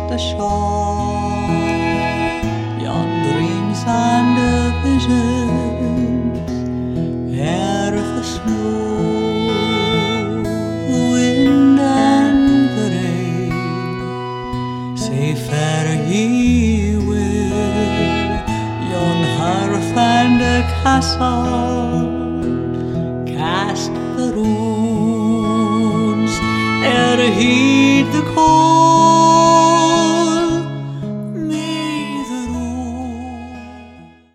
the shore, yon dreams and visions, air of the snow, the wind and the rain, say fare ye will yon hearth and a castle, cast the runes ere heed the call.